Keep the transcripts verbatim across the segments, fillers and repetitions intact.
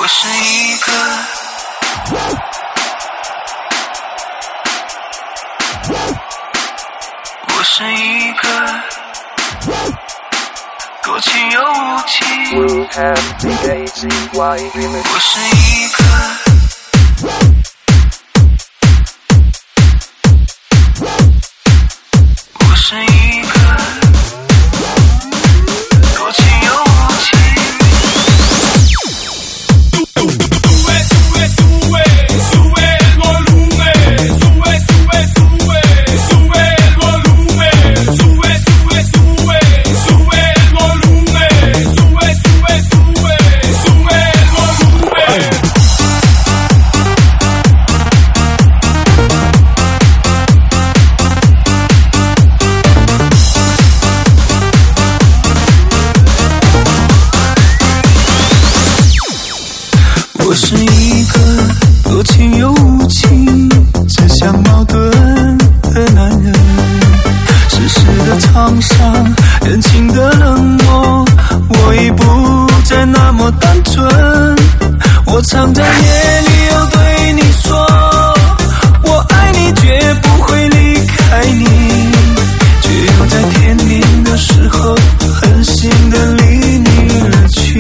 我是一个我是一个多情又无情，我是一个我是一个多情又无情。我是一个多情又无情，只想矛盾的男人，世事的沧桑，人情的冷漠，我已不再那么单纯。我常在夜里又对你说，我爱你绝不会离开你，却又在天明的时候狠心的离你而去。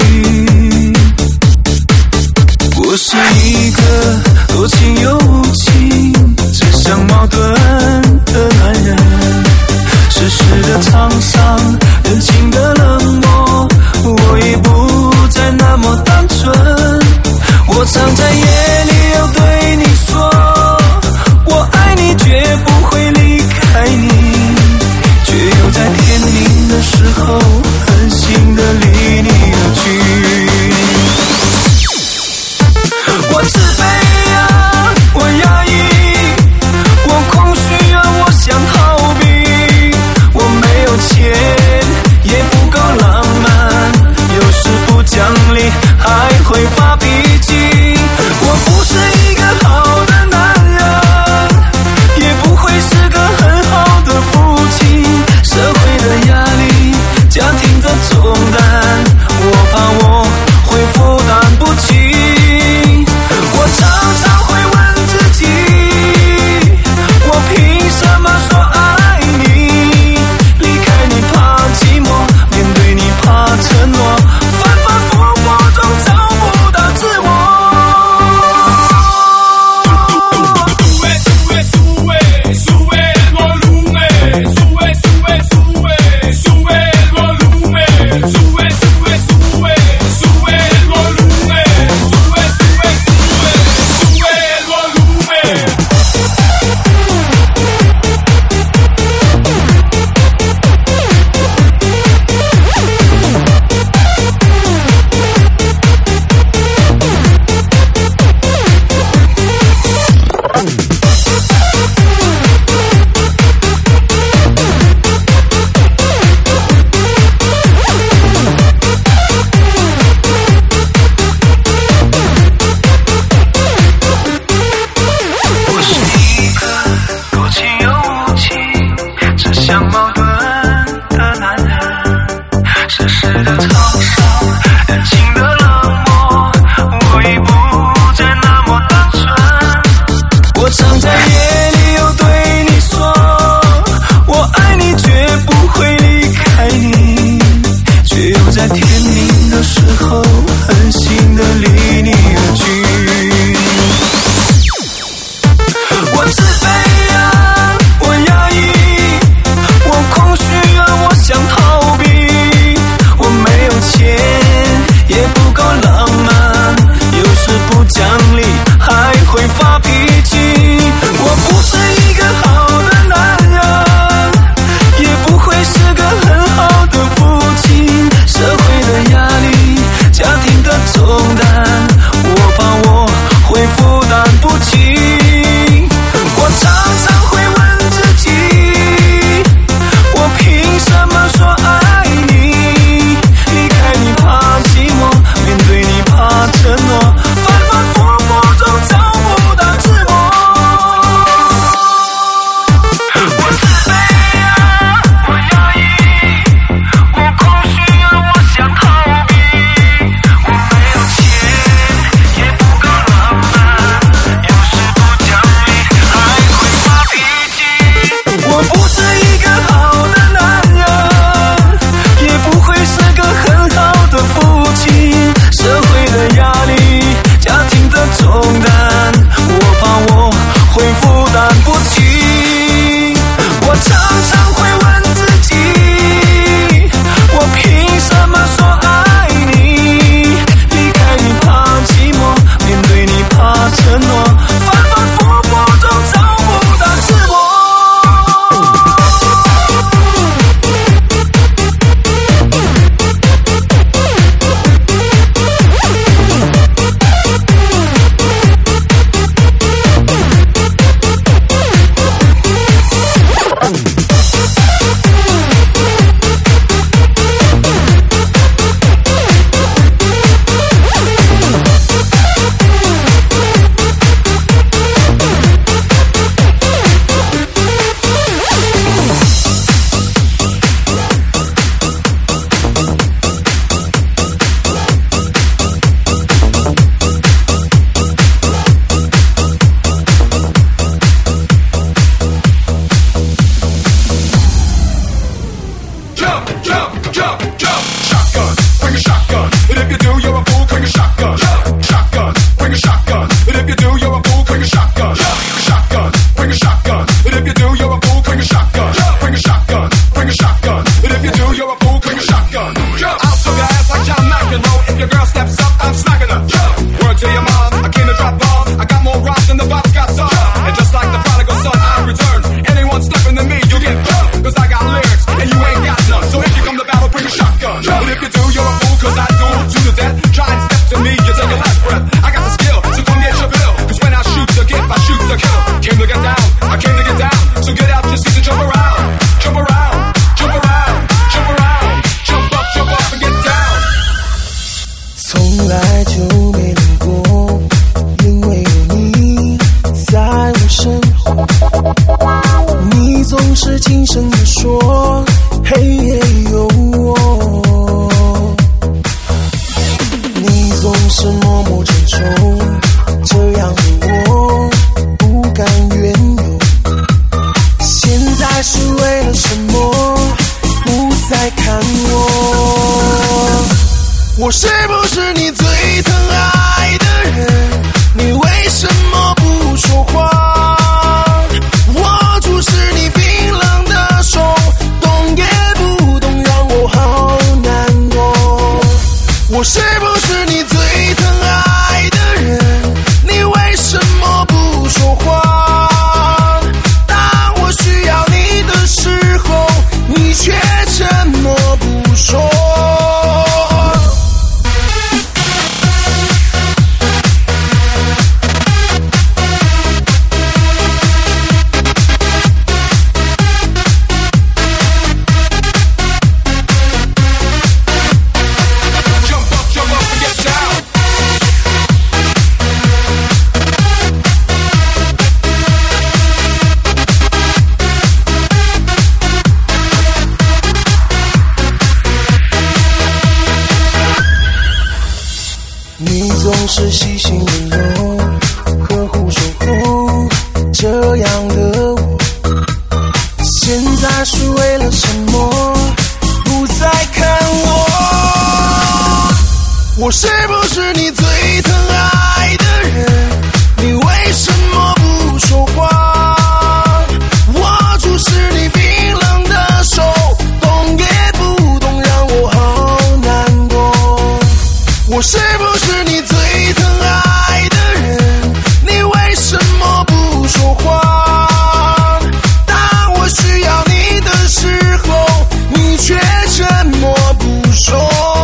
我是一个多情又无情，只想矛盾的男人，世事的沧桑，人情的冷漠，我已不再那么单纯。我常在夜里又对你说，我爱你绝不会离开你，却又在天明的时候狠心的离你而去。我自卑啊，我压抑，我空虚啊，我想逃避。我没有钱，也不够浪漫，有时不讲理，还会发脾气。我不是一个好的男人，也不会是个很好的父亲。社会的压力，家庭的重担，我怕我会负担不起。我常常会问自己，我凭什么说爱你？离开你怕寂寞，面对你怕承诺，反反复复中找不到 you're a fool, bring a shotgun. Shotgun, bring a shotgun. And if you do, you're a fool, bring a shotgun. Shotgun, bring a shotgun. And if you do, you're a fool, bring a shotgun. Bring a shotgun, bring a shotgun. And if you do, you're a fool, bring a shotgun. I'll show your ass like John McEnroe. If your girl steps up, I'm smacking her. Word to your mom, I came to drop bombs. I got more rocks than the box got some. And just like the prodigal son, I return. Anyone stepping to me, you get burned. Cause I got lyrics, and you ain't got none. So if you come to battle, bring a shotgun. And if you do, you're a fool, cause I do to the death. Try and step to me, you take your last breath. I got the skill, so come get your bill. Cause when I shoot the gift, I shoot the kill. Came to get down, I came to get down. So get out your seats and jump around. Jump around, jump around, jump around. Jump up, jump up and get down. 从来就没冷过，因为有你在我身后。你总是轻声地说，黑夜有我。你总是默默承受，这样的我不甘愿有。现在是为了什么？不再看我。我是不是你最疼爱的人？你为什么不说话？握住是你冰冷的手，动也不动，让我好难过。我是不是你最疼爱的人？你为什么不说话？当我需要你的时候，你却沉默不说。总是细心温柔，呵护守候，这样的我，现在是为了什么？不再看我。我是不是你最疼爱的人？你为什么不说话？握住是你冰冷的手，动也不动，让我好难过。我是不是你最疼爱的人？你为什么不说话？当我需要你的时候，你却沉默不说。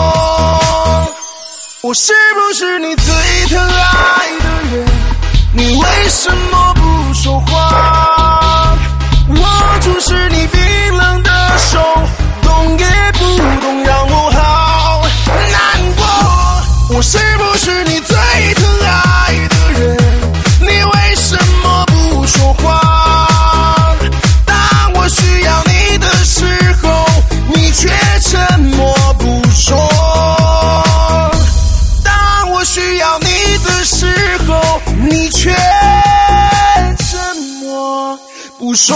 我是不是你最疼爱的人？你为什么不说话？握住是你冰冷的手，动也不动，让我好难过。我是不是你最疼爱的人？你为什么不说话？当我需要你的时候，你却沉默不说。当我需要你的时候，你却沉默不说。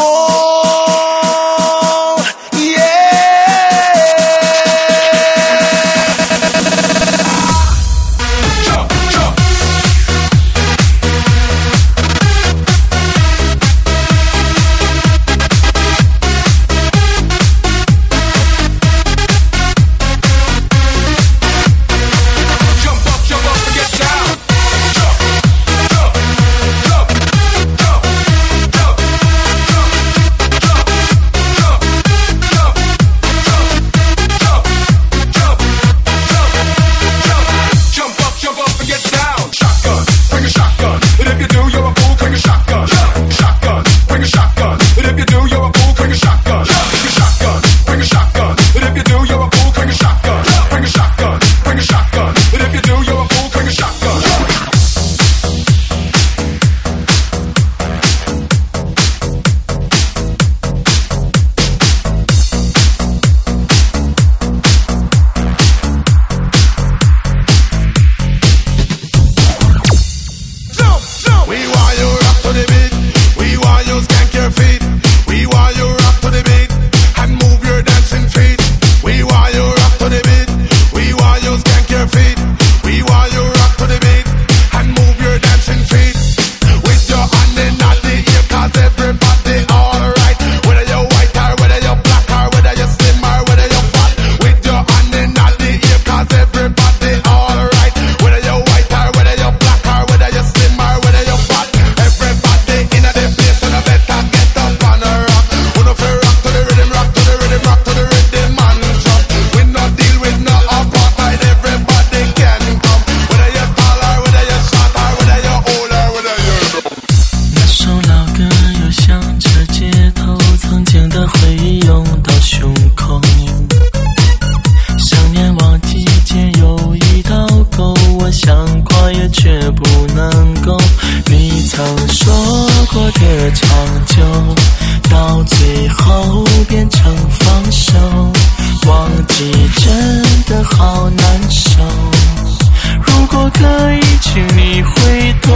果可以，请你回头。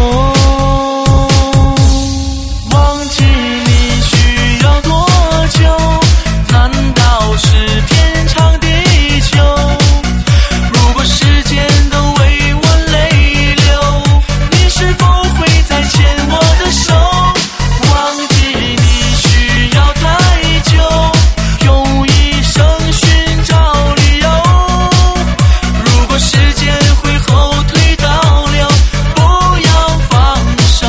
忘记你需要多久？难道是天长地久？如果时间都为我泪流，你是否会再牵我的手？忘记你需要太久，用一生寻找理由。如果时间会后退倒流，不要放手。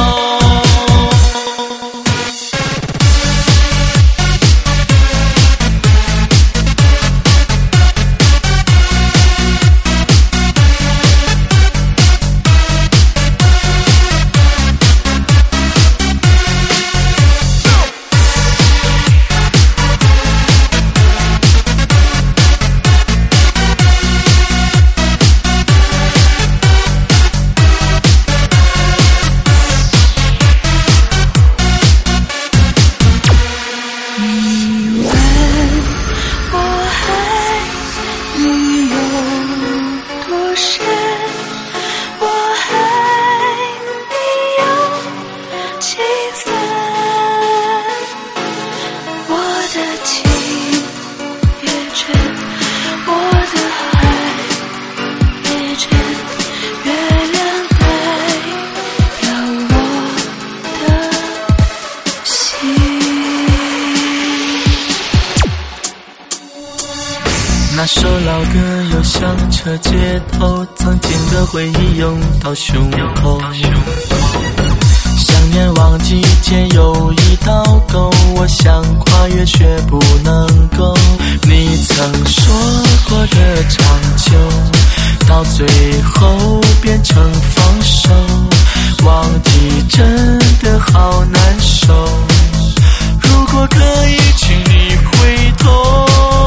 那首老歌又响彻街头，曾经的回忆涌到胸口。想念忘记间有一道沟，我想跨越却不能够。你曾说过的长久，到最后变成放手。忘记真的好难受，如果可以，请你回头。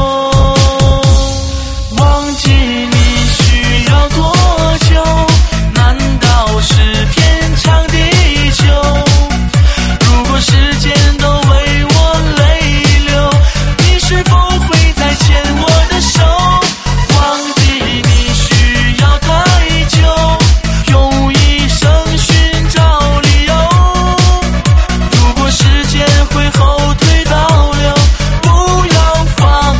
忘记你需要多久？难道是天长地久？如果时间都为我泪流，你是否会再牵我的手？忘记你需要太久，用一生寻找理由。如果时间会后退倒流，不要放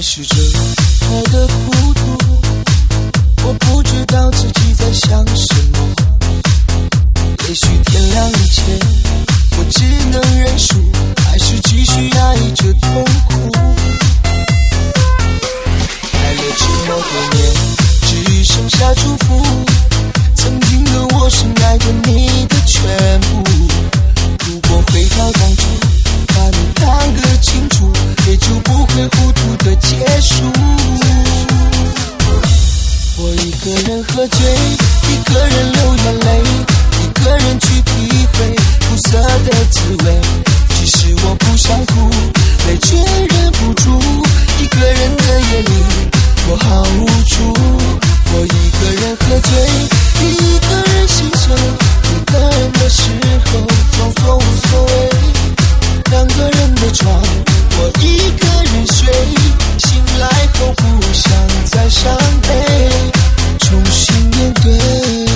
试着活得孤独，我不知道自己在想什么。也许天亮以前，我只能认输，还是继续压抑着痛苦。爱了这么多年，只剩下祝福。曾经的我深爱着你的全部。如果回到当初，把你看得清楚，也就不会糊涂的结束。我一个人喝醉，一个人流眼泪，一个人去体会苦涩的滋味。其实我不想哭，泪却忍不住。一个人的夜里，我好无助。我一个人喝醉，一个人心碎，一个人的时候装作无所谓。两个人的床，我一个人睡，醒来后不想再伤悲，重新面对。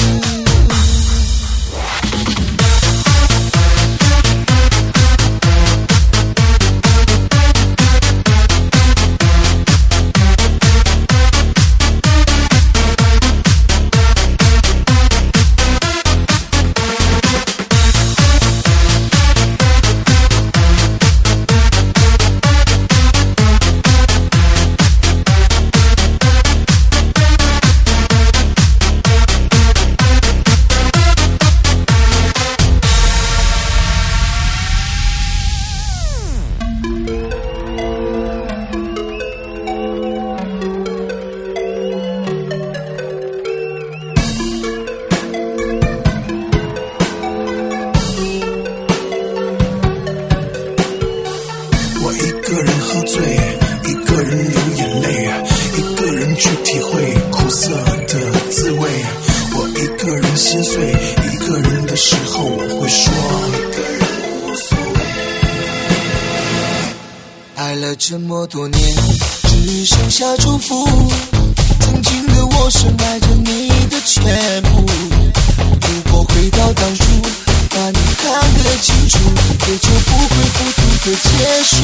这么多年，只剩下祝福。曾经的我深爱着你的全部。如果回到当初，把你看得清楚，也就不会糊涂的结束。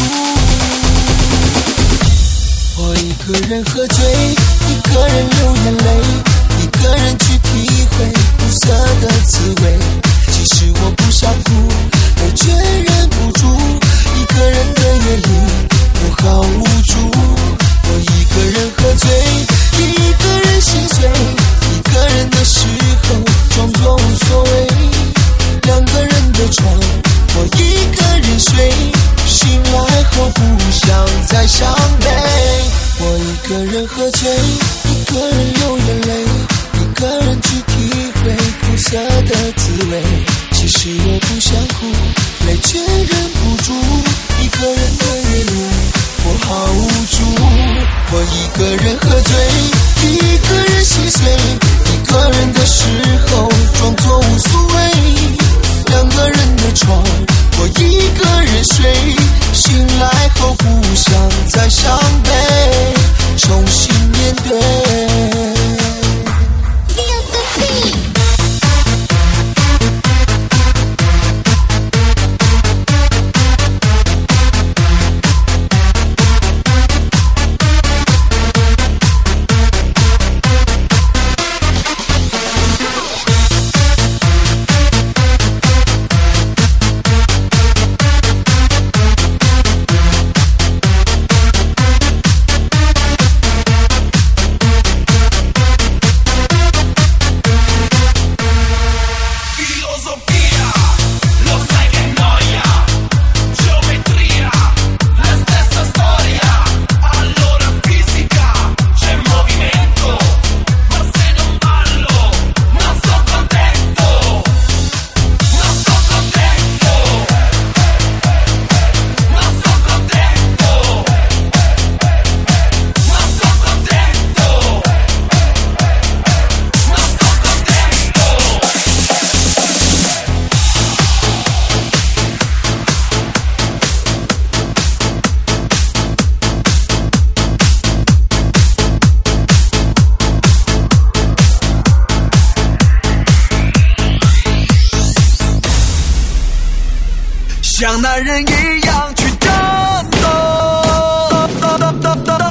我一个人喝醉，一个人流眼泪，一个人去体会苦涩的滋味。其实我不想哭，泪却忍不住。一个人的夜里，我好无助。我一个人喝醉，一个人心碎，一个人的时候装作无所谓。两个人的床，我一个人睡，醒来后不想再伤悲。我一个人喝醉，一个人流眼泪，一个人去体会苦涩的滋味。其实我不想哭，泪却忍不住。一个人的夜里，我好无助。我一个人喝醉，一个人心碎，一个人的时候装作无所谓。两个人的床，我一个人睡，醒来后不想再伤悲，重新面对。像男人一样去战斗。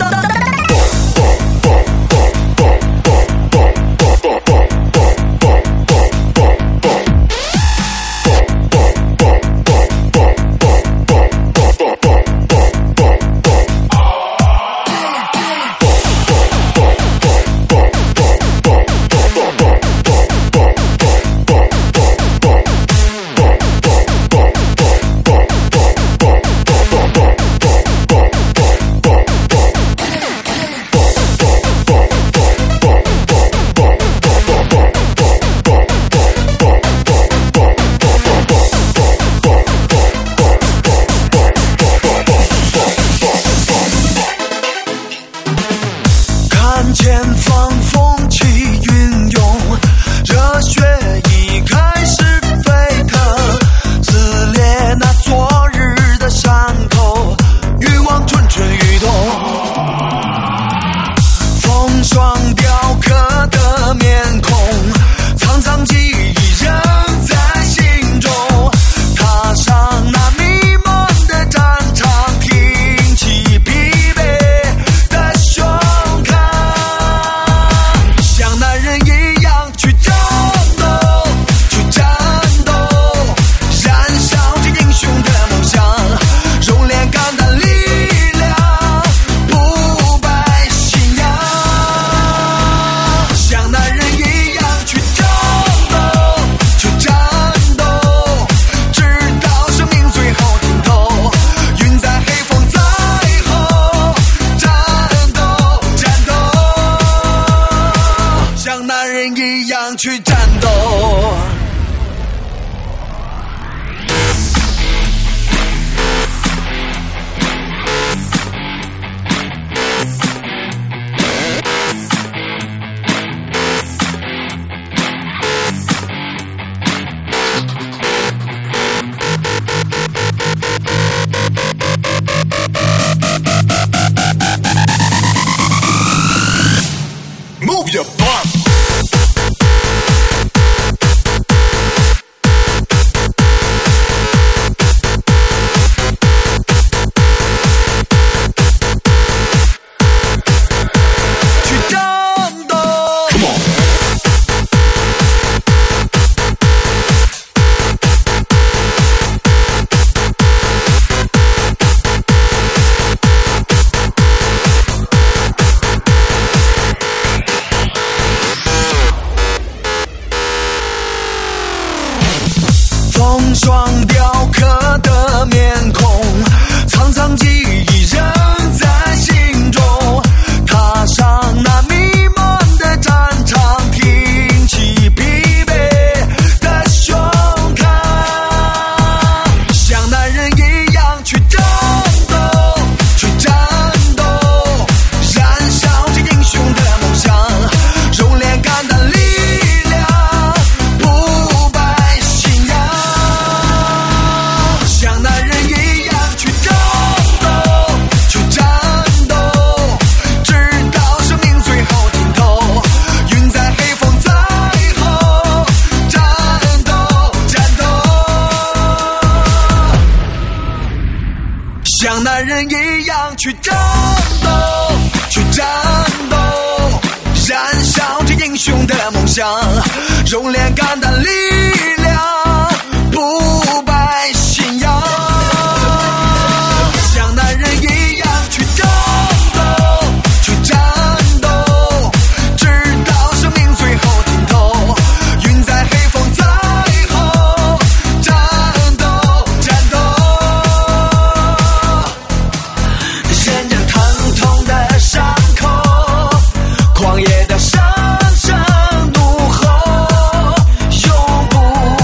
像男人一样去战斗，去战斗，燃烧着英雄的梦想，用脸肝胆力量，不败信仰。像男人一样去战斗，去战斗，直到生命最后尽头，云在黑风在后，战斗，战斗。忍着疼痛的伤口，狂野的声声怒吼，永不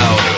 louder.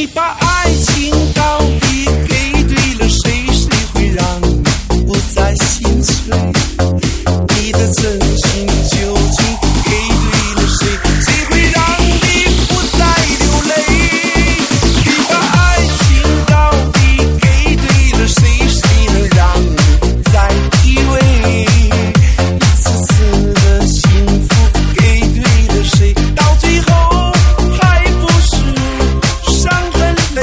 你把爱情到底给对了谁？谁会让你不再心碎？你的真心究竟给对了谁？谁会让你不再流泪？你把爱情到底给对了谁？谁能让你再依偎？一次次的幸福给对了谁？到最后还不是伤痕累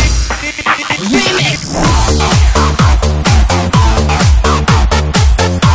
累。Remix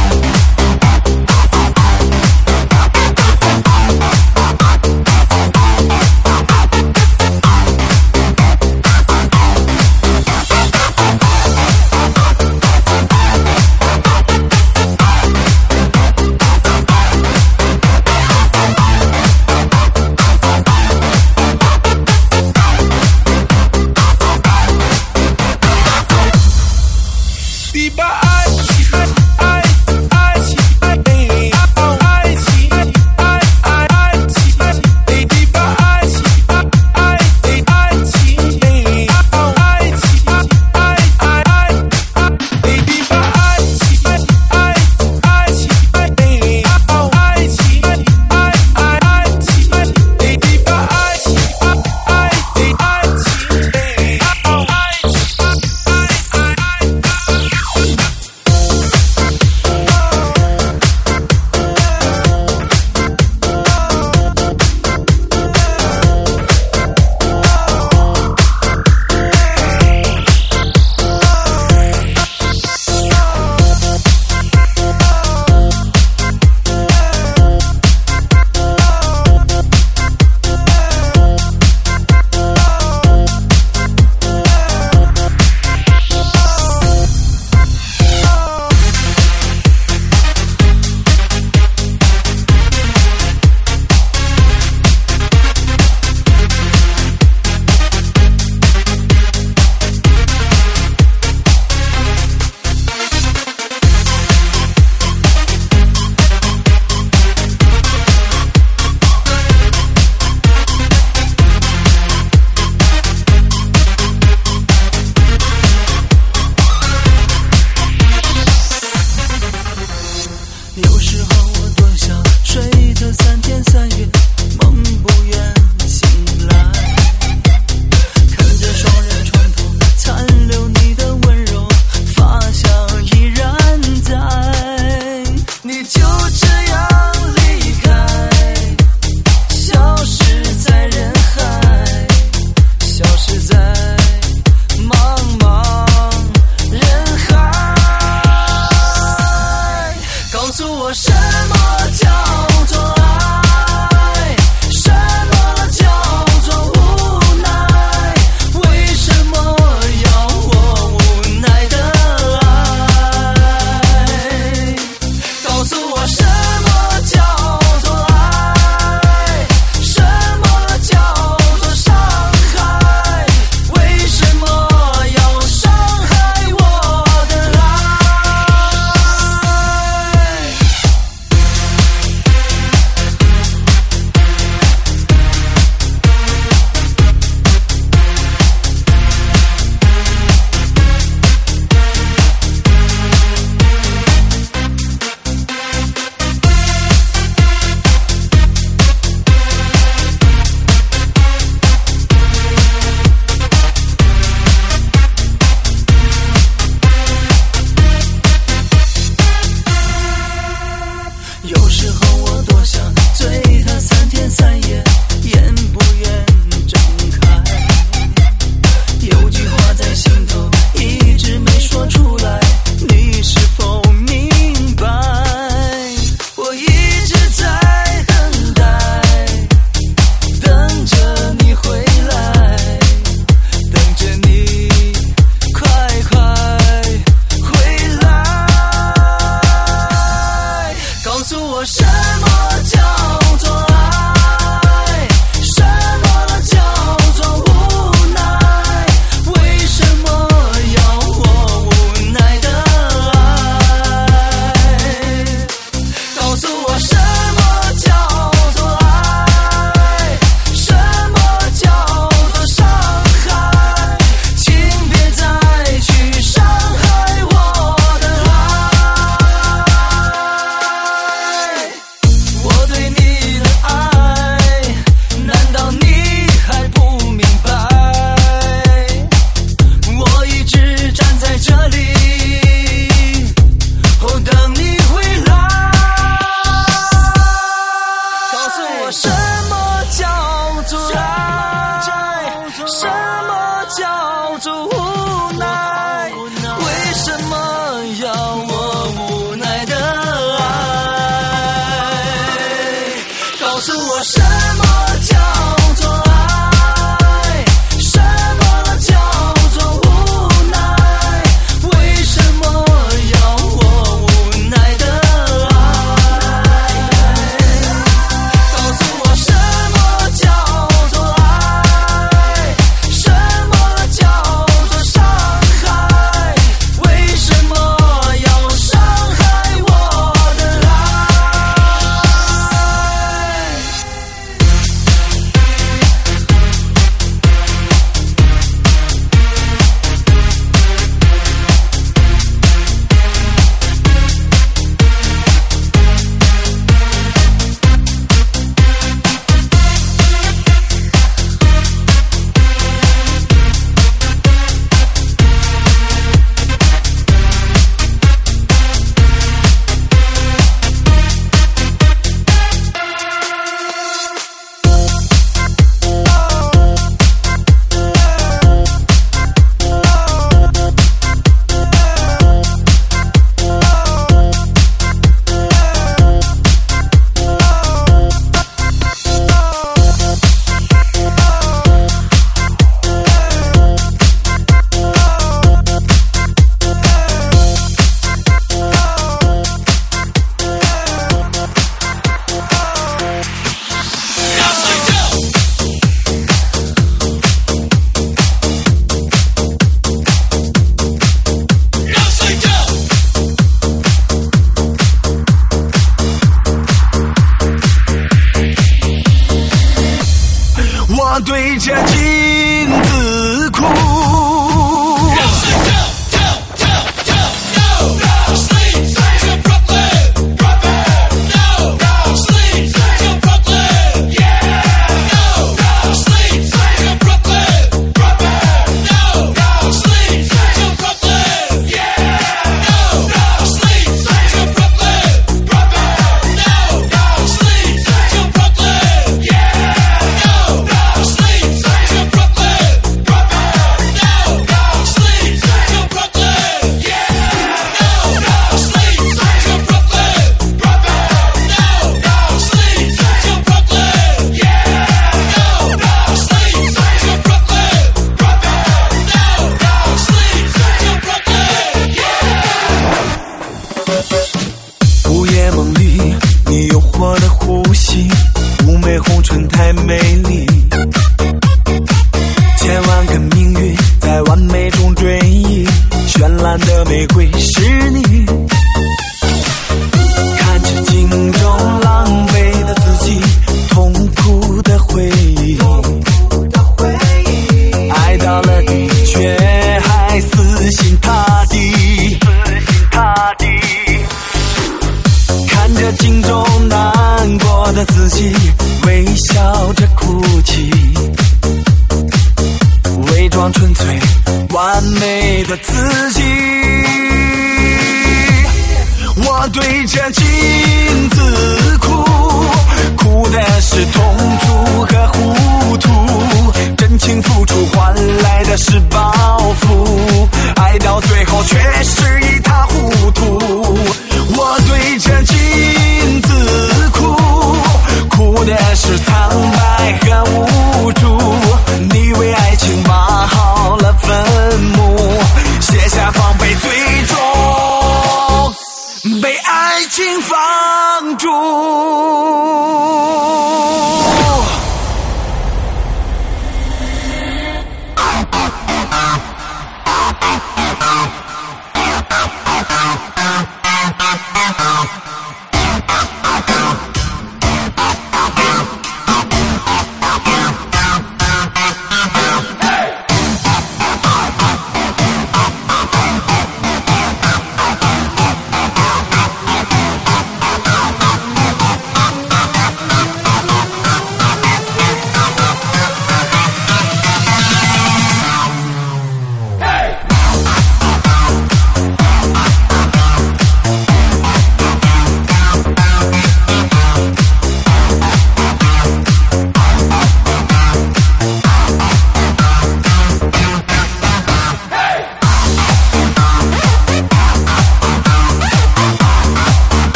我对着镜子哭。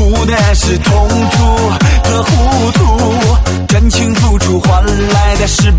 是痛楚和糊涂，真情付出换来的是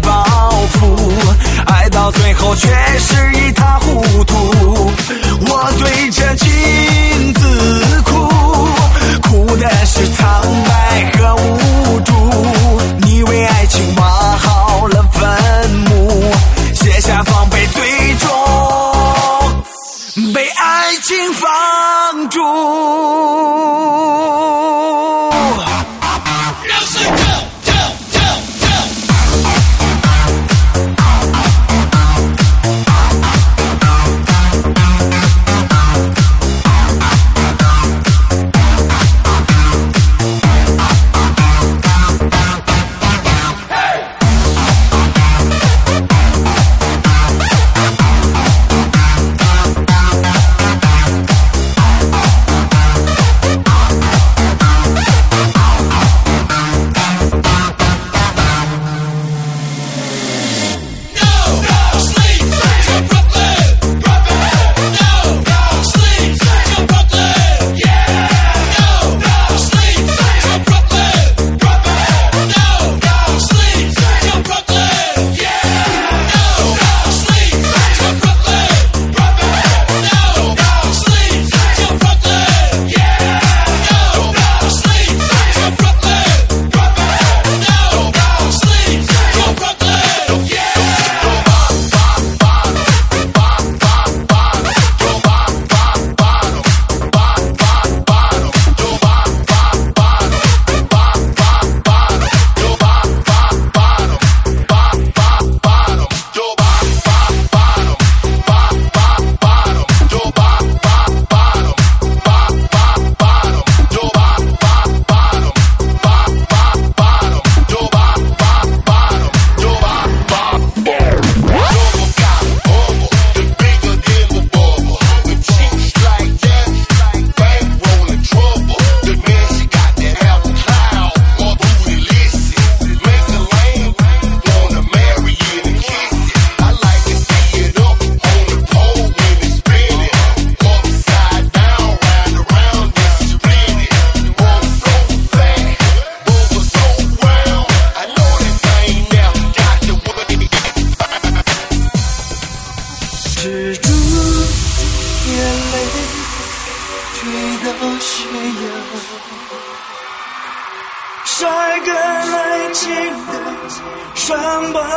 心的伤疤。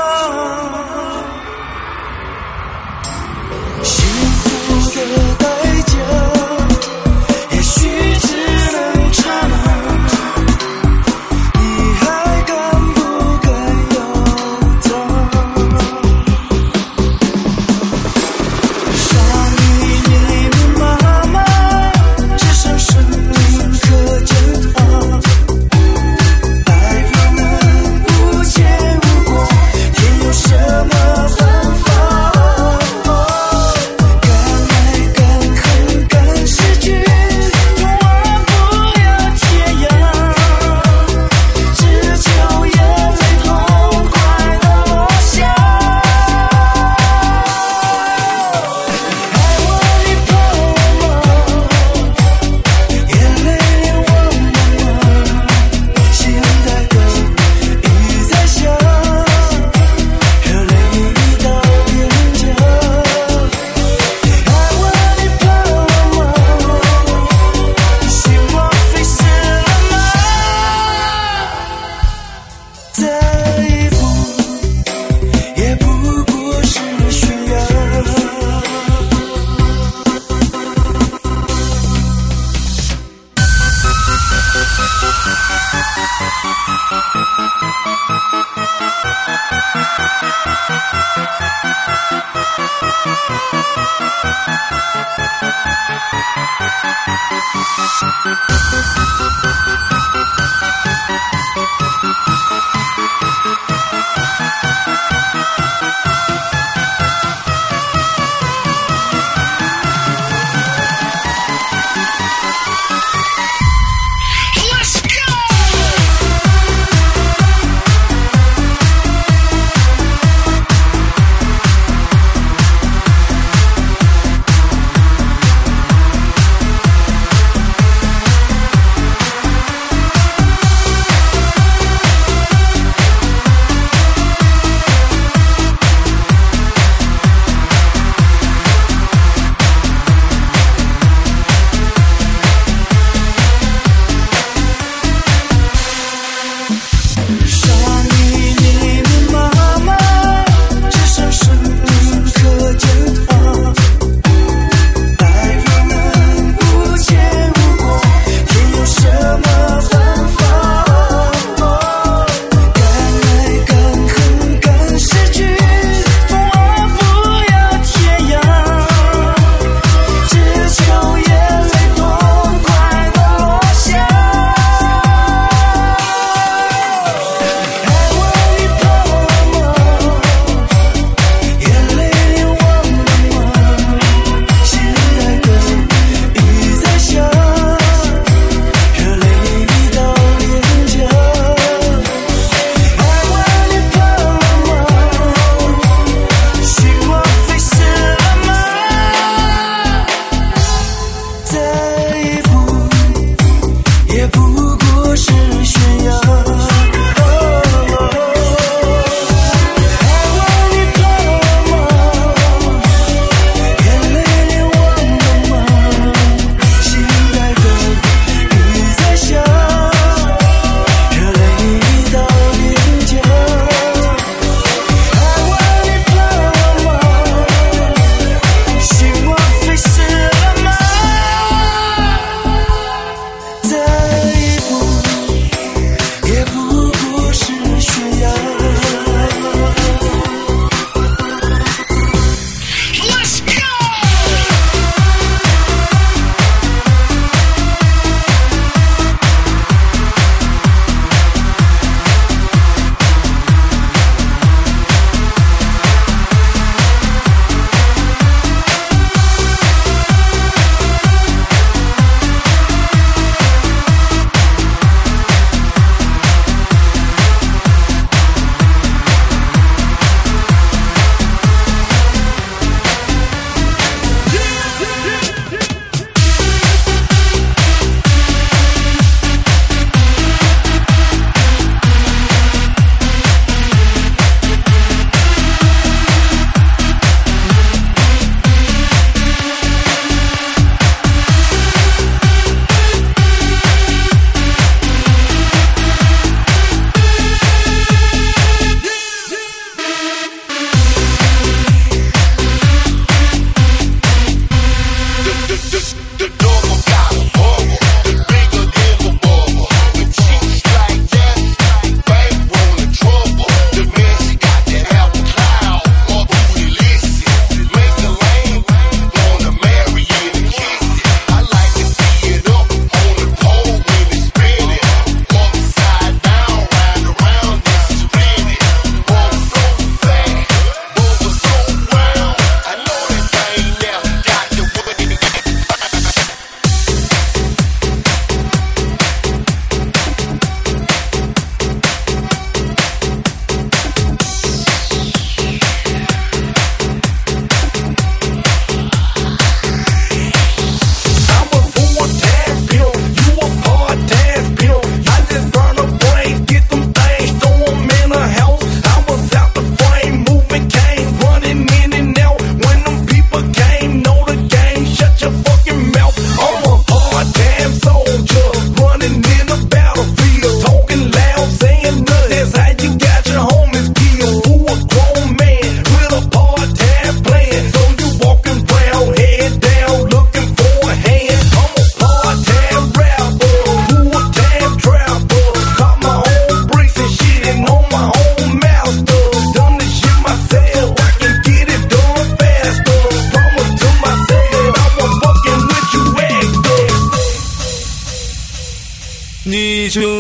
幸福的代价，也许只能刹那。你还敢不敢有它？上一密密麻麻，只剩生命可见它。爱我们无结无果，天有什么办法？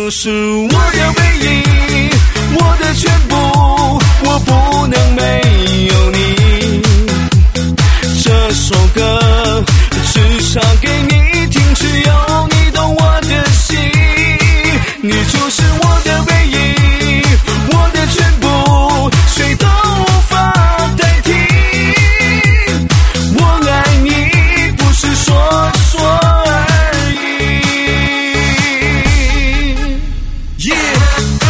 就是我的唯一，我的全部，我不能没有你。这首歌只唱给你听，只有你懂我的心。你就是我的唯一，我的全部，谁都无法代替。我爱你，不是说说而已。Yeah。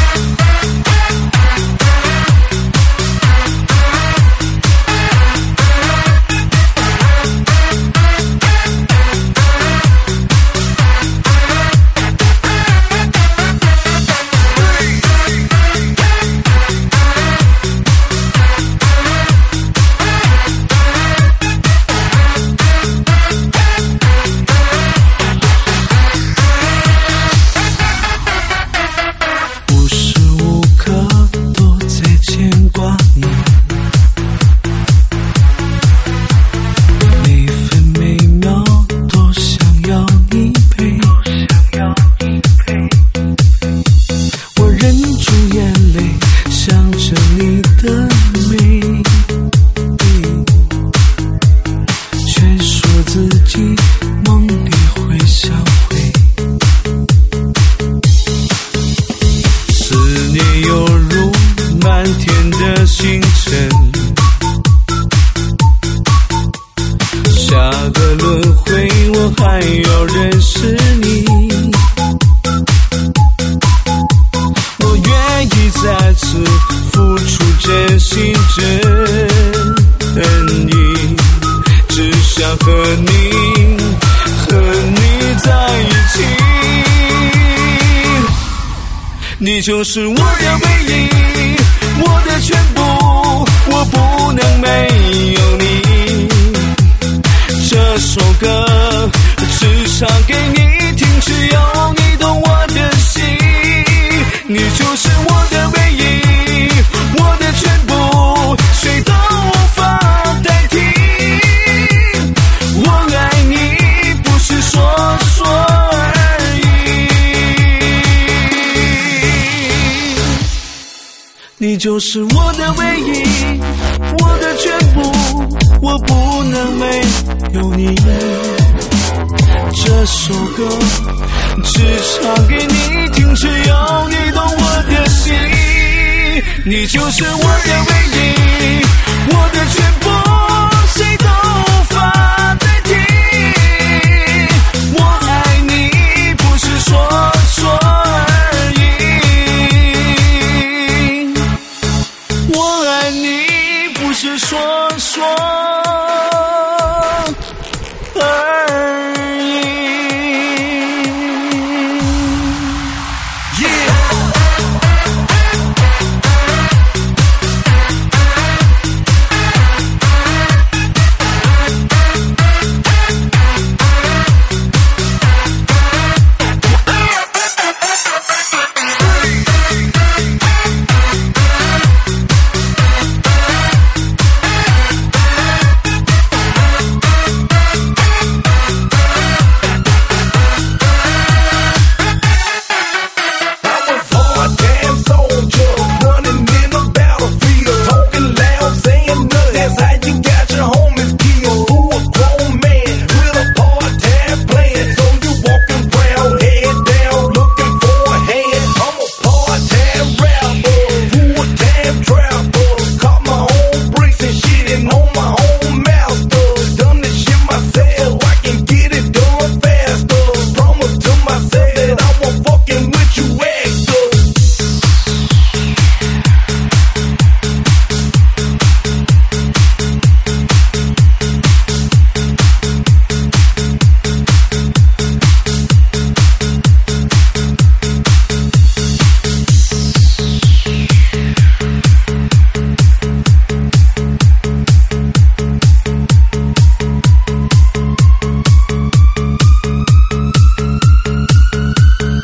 你就是我的唯一，我的全部，我不能没有你。这首歌只唱给你听，只有你懂我的心。你就是我的唯一，我的全部，谁都无法代替。我爱你，不是说说而已。你就是我的唯一，我的全部，我不能没有你。这首歌只唱给你听，只有你懂我的心。你就是我的唯一，我的全部，谁都无法代替。我爱你，不是说说而已。我爱你，不是说说而已。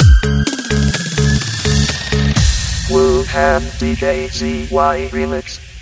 D J Z Y Remix.